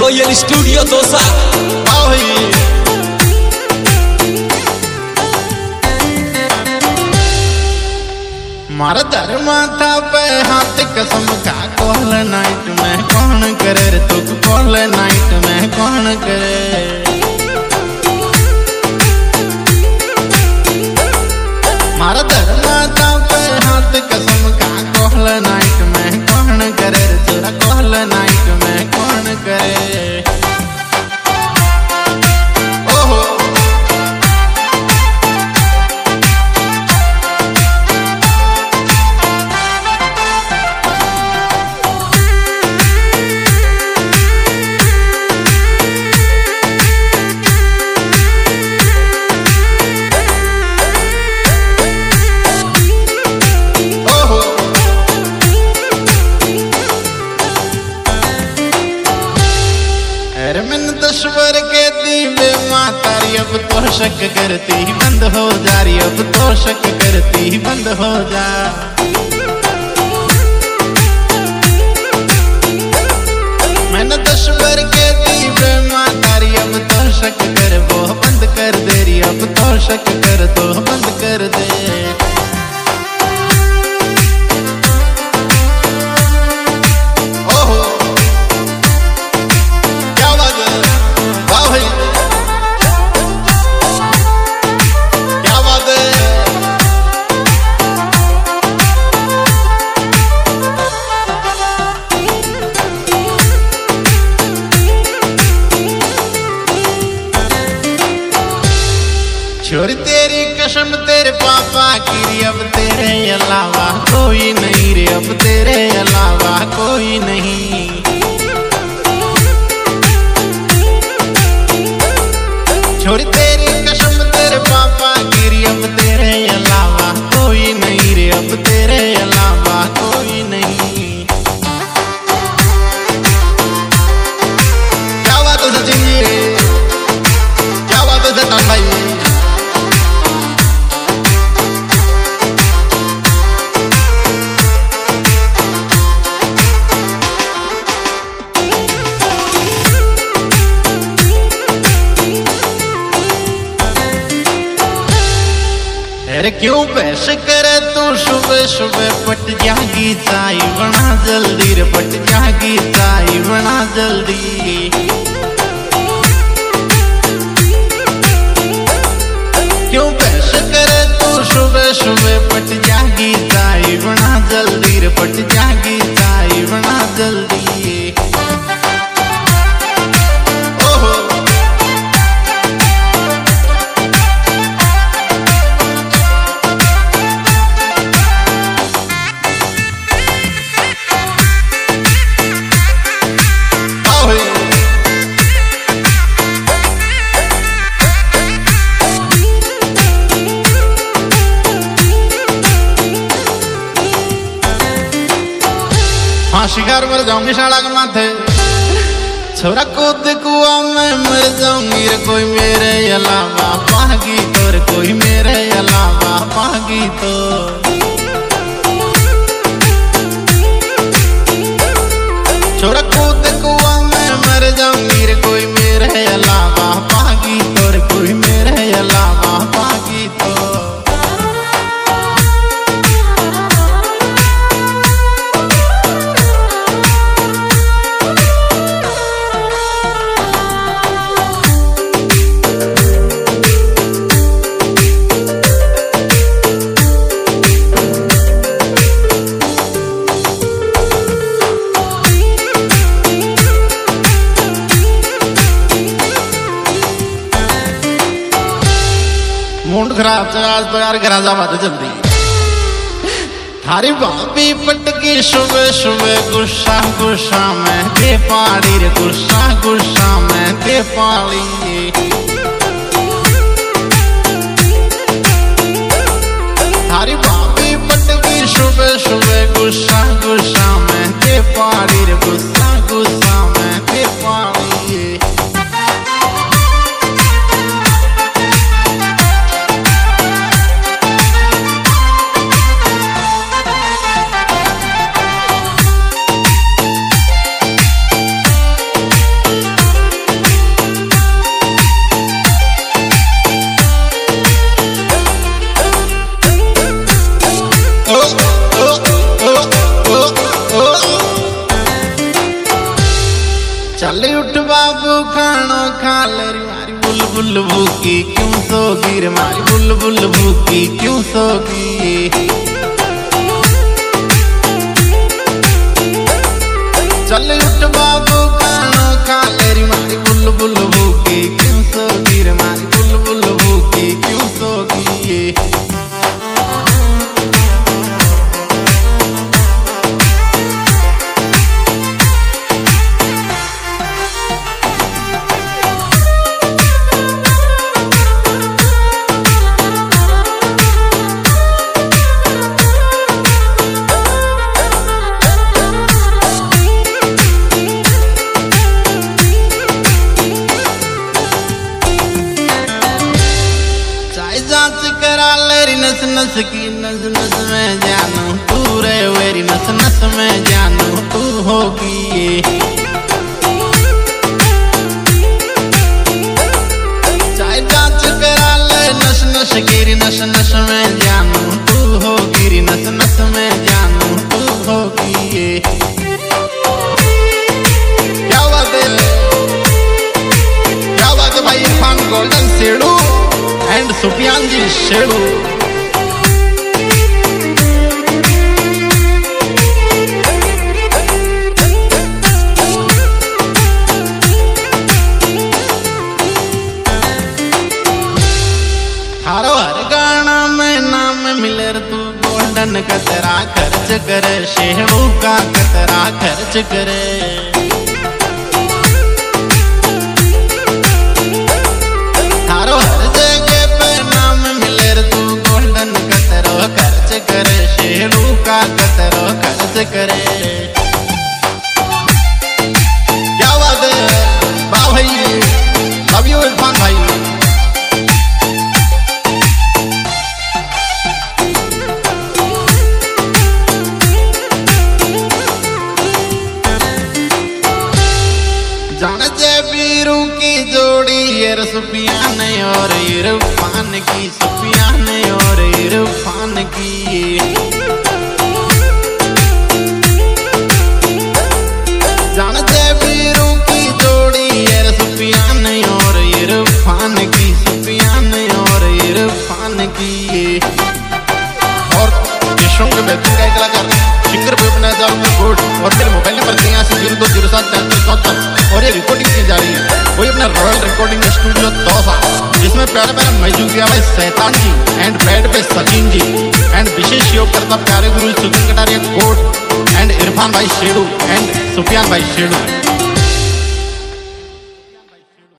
Royal studio dosa. मारा दर माथा पे हाथ कसम का कॉल नाइट में कौन करे रे तू कॉल नाइट में कौन करे। मारा दर माथा पे हाथ कसम का कॉल नाइट में कौन करे रे तेरा कॉल नाइट में कौन करे। दशवर के दीवे मातारी अब तो शक करती बंद हो जा रही, अब तो शक करती बंद हो जा। मैंने दशवर के दीवे मातारी अब तो शक कर वो बंद कर दे रही, अब तो शक कर तो बंद कर दे। छोरी तेरी कसम तेरे पापा की अब तेरे अलावा कोई नहीं रे, अब तेरे अलावा कोई नहीं। छोरी तेरी कसम तेरे पापा की अब तेरे अलावा कोई नहीं रे, अब तेरे अलावा कोई नहीं। क्या बात है सचिन जी, क्या बात है सचिन भाई। अरे क्यों बहस करे तू सुबह सुबह पट जागी चाय बना जल्दी रे, पट जागी चाय बना जल्दी। क्यों बहस करे तू सुबह सुबह पट जागी चाय बना जल्दी रे, पट जागी चाय बना जल्दी। शिकार मर जाऊंगी शाला के माथे, छोरा कूद कुआ में मर जाऊंगी रे, कोई मेरे अलावा पागी तो रे, कोई मेरे अलावा पागी तो। छोरा कूद कुआ में मर जाऊंगी रे, कोई मेरे अलावा पागी तो रे, कोई मेरे अलावा पागी तो। मूड खराब से आज तो यार घर जा बात जल्दी। थारी भाभी पटकी सुबह सुबह गुस्सा गुस्सा में दे पाड़ी रे, गुस्सा गुस्सा में दे पाड़ी। थारी भाभी पटकी सुबह सुबह गुस्सा गुस्सा में दे पाड़ी रे, गुस्सा गुस्सा में दे पाड़ी। कालेरी मारी बुलबुल भूकी क्यों सोगी रे मारी बुलबुल भूकी क्यों सोगी। चल उठ बाबू कानो कालेरी मारी बुलबुल भूकी क्यों सोगी रे मारी बुलबुल भूकी क्यों सोगी। नस नस की नस नस में जानू तू रे वेरी नस नस में जानू तू होगी। चाहे जांच करा ले नस नस गिरी नस नस में जानू तू होगी नस नस में जानू तू होगी। क्या बात है भाई इरफान गोल्डन शेडू एंड सुफियान जी शेडू। हर गाना में नाम मिले तू गोल्डन कतरा खर्च करे शेड़ू का कतरा खर्च करे। थारो हर जगह पे नाम मिले तू गोल्डन कतरो खर्च करे शेड़ू का कतरो खर्च करे। क्या बात है वाह भाई लव यू इरफान भाई। बीरू की जोड़ी ये सुफियान और इरफान की सुफियान और इरफान की। जानते बीरू की जोड़ी ये सुफियान और इरफान की सुफियान और इरफान की। और देशों के बेहतरीन गायक कलाकार सिंगर भी अपना बोर्ड और मेरे मोबाइल नंबर 8302073374 और ये रिकॉर्डिंग की जा रही है वही अपना रॉयल रिकॉर्डिंग स्टूडियो दौसा, जिसमें प्यारे प्यारे मैजूकिया भाई शैतान जी एंड बैड पे सचिन जी एंड विशेष योग करता प्यारे गुरु सुखन कटारिया कोट एंड इरफान भाई शेडू एंड सुफियान भाई शेडू।